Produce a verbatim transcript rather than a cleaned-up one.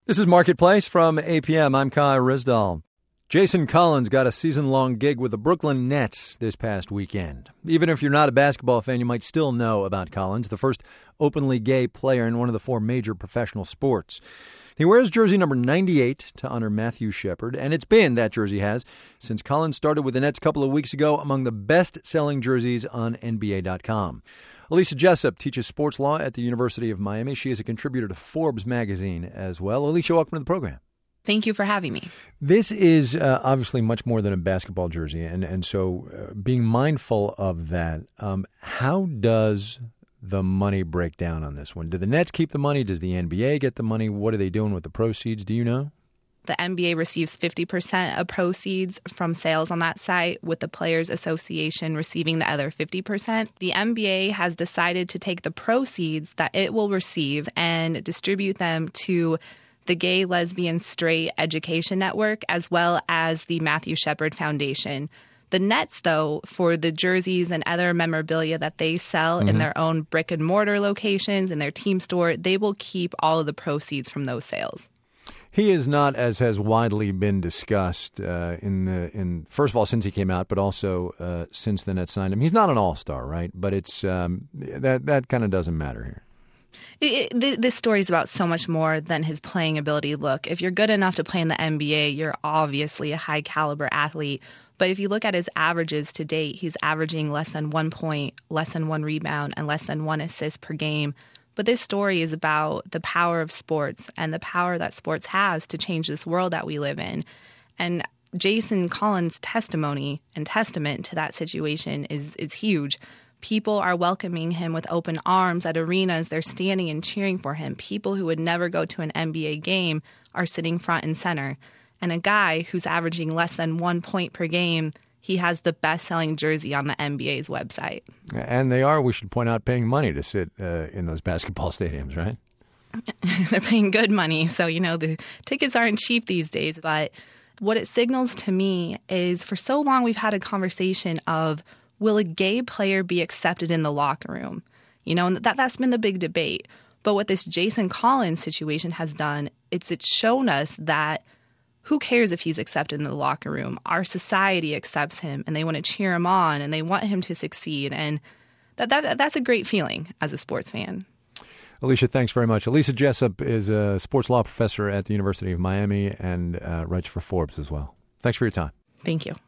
This is Marketplace from A P M. I'm Kai Risdall. Jason Collins got a season-long gig with the Brooklyn Nets this past weekend. Even if you're not a basketball fan, you might still know about Collins, the first openly gay player in one of the four major professional sports. He wears jersey number ninety-eight to honor Matthew Shepard, and it's been, that jersey has, since Collins started with the Nets a couple of weeks ago, among the best-selling jerseys on N B A dot com. Alicia Jessup teaches sports law at the University of Miami. She is a contributor to Forbes magazine as well. Alicia, welcome to the program. Thank you for having me. This is uh, obviously much more than a basketball jersey, and, and so uh, being mindful of that, um, how does the money break down on this one? Do the Nets keep the money? Does the N B A get the money? What are they doing with the proceeds? Do you know? The N B A receives fifty percent of proceeds from sales on that site, with the Players Association receiving the other fifty percent. The N B A has decided to take the proceeds that it will receive and distribute them to the Gay, Lesbian, Straight Education Network, as well as the Matthew Shepard Foundation. The Nets, though, for the jerseys and other memorabilia that they sell mm-hmm. in their own brick and mortar locations, in their team store, they will keep all of the proceeds from those sales. He is not, as has widely been discussed uh, in the in first of all since he came out, but also uh, since the Nets signed him. He's not an all-star, right? But it's um, that that kind of doesn't matter here. It, it, this story is about so much more than his playing ability. Look, if you're good enough to play in the N B A, you're obviously a high-caliber athlete. But if you look at his averages to date, he's averaging less than one point, less than one rebound, and less than one assist per game. But this story is about the power of sports and the power that sports has to change this world that we live in. And Jason Collins' testimony and testament to that situation is, is huge. People are welcoming him with open arms at arenas. They're standing and cheering for him. People who would never go to an N B A game are sitting front and center. And a guy who's averaging less than one point per game, he has the best-selling jersey on the N B A's website. And they are, we should point out, paying money to sit uh, in those basketball stadiums, right? They're paying good money. So, you know, the tickets aren't cheap these days. But what it signals to me is for so long we've had a conversation of, will a gay player be accepted in the locker room? You know, and that, that's been the big debate. But what this Jason Collins situation has done, it's it's shown us that who cares if he's accepted in the locker room? Our society accepts him, and they want to cheer him on, and they want him to succeed. And that, that that's a great feeling as a sports fan. Alicia, thanks very much. Alicia Jessup is a sports law professor at the University of Miami and uh, writes for Forbes as well. Thanks for your time. Thank you.